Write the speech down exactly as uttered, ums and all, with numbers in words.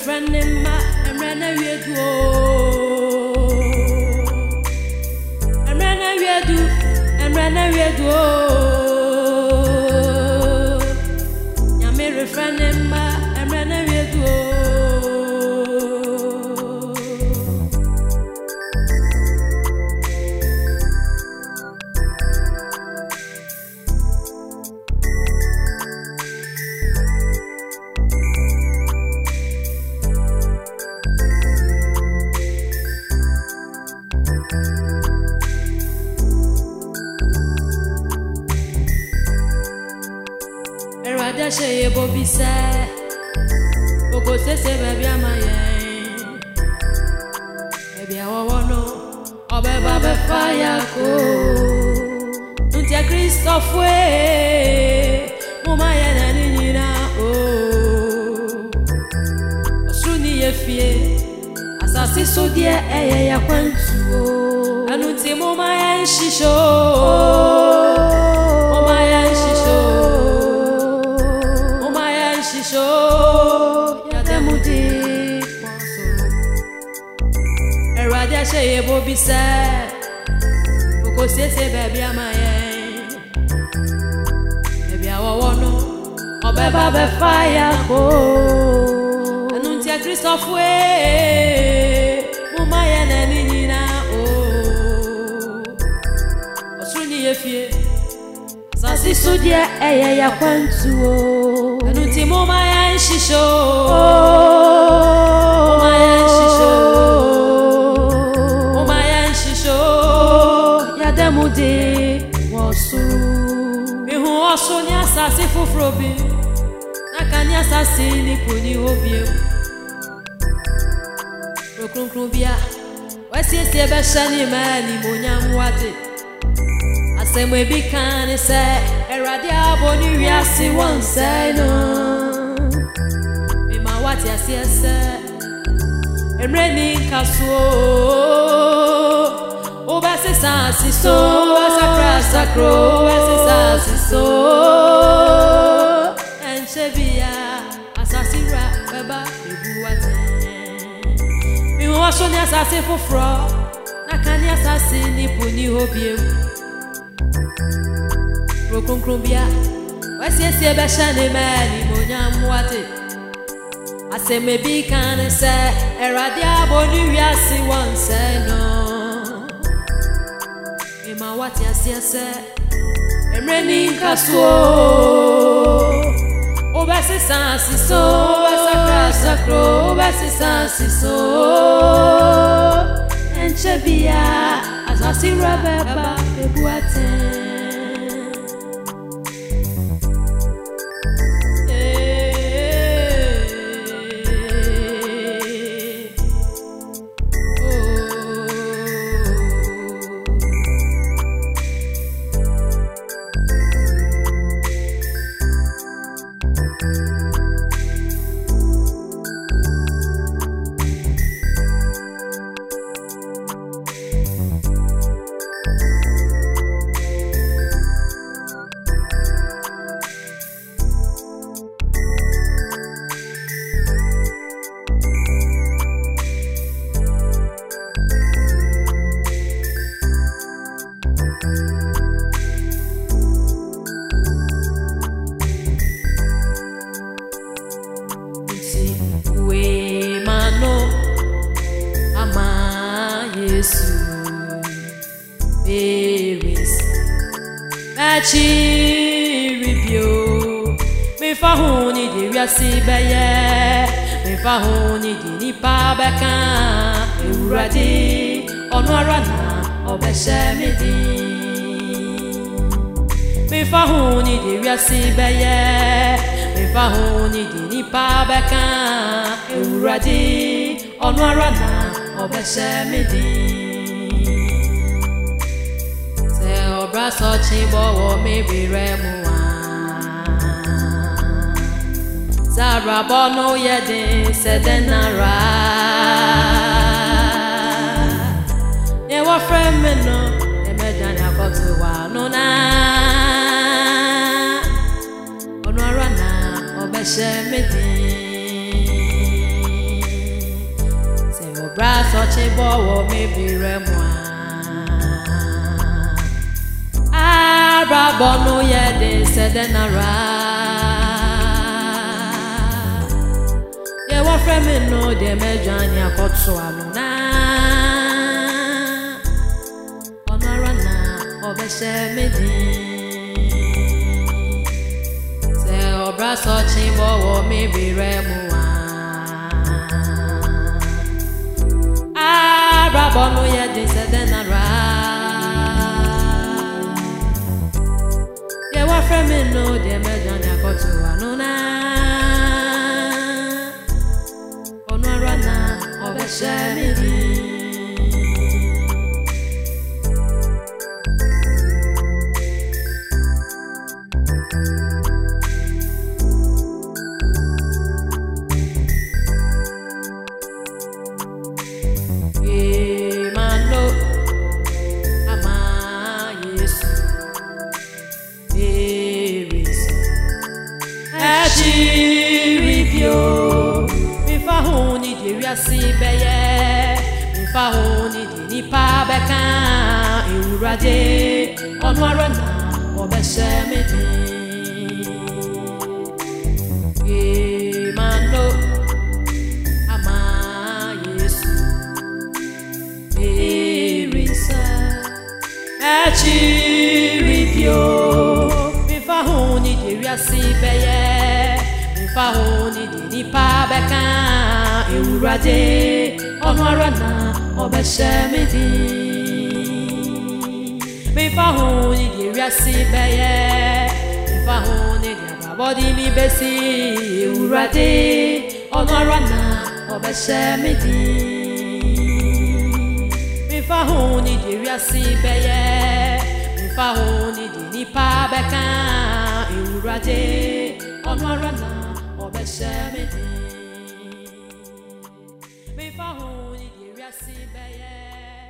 refraining ma emrana wiedu emrana wiedu emrana wiedu nyame refraining ma emrana wiedu Erada sheye bobi se Oko se se baby amaye Baby awowo no Obe babe fire ko Nuntia Christophe we Muma ye na ninyina o Osuni ye fie Asasi so die eye ya kwantu o Anunti muma ye shisho Muma ye shisho Shisho ya demudi kwaso Erade sheye bobi se Oko sese baby amaye Baby awowo no Obe babe fire ko Anuntia Christophe we Muma ye na ninyina o Osuni ye fie Sasi sudie eye ya kwantu o Anuti moma ya shisho Moma ya shisho Moma ya shisho Ya demudi Wasu Mihu wasu ni asasi fufrobi Naka ni asasi ni kuni obie Rokrunkrumbia Wesi esi ebe shani mani monya mwate Asemwe bikani se Eradi aboni wiasi wanse no Mima wati asiese Emreni nkasuo Obese sansiso Sakra sakro Obese sansiso Enchebia Asasira beba ebuwate Mima waso ni asasi fufro Nakani asasi ni puni hobie Rokrunkrumbia Wesi esi ebe shani mani monyam wate Aseme bikane se Eradi aboni wiasi wanse no Ema wate asiese Emreni nkasuo Obesi sansiso Sakra sakro Obesi sansiso Enchebia Asasi rabeba ebuate Chiribio Me fahuni di wiasi beye Me fahuni di nipa beka Uradi Onwarana Obeshe midi Me fahuni di wiasi beye Me fahuni di nipa beka Uradi Onwarana Obeshe midi Braso chimbo wo mi biremwa Zara bono yede sedenara Ye wa frame no e medani akotu wa no na Ono arana obeshe medi braso chibo maybe remwa Arabonu ye de sedenara Ye wa frame no de mejani akotso anuna Onara na obeshe medi Se obraso chibo maybe remwa Arabonu ye de sedenara Ye wa frame no de mejani akotso anuna Onara na obeshe medi Si beye mi fa honi di ni pa beka ewurade onu arana obese medi e mano ama yesu e risa achi ripio mi fa honi di si beye mi fa honi di ni pa beka Ewurade onu arana obeshe medi Mi fa honi di riasi beye Mi fa honi di ababodi mi besi Ewurade onu arana obeshe medi Mi fa honi di riasi beye Mi fa honi di nipa beka Ewurade onu arana obeshe medi Mi fa honi di riasi beye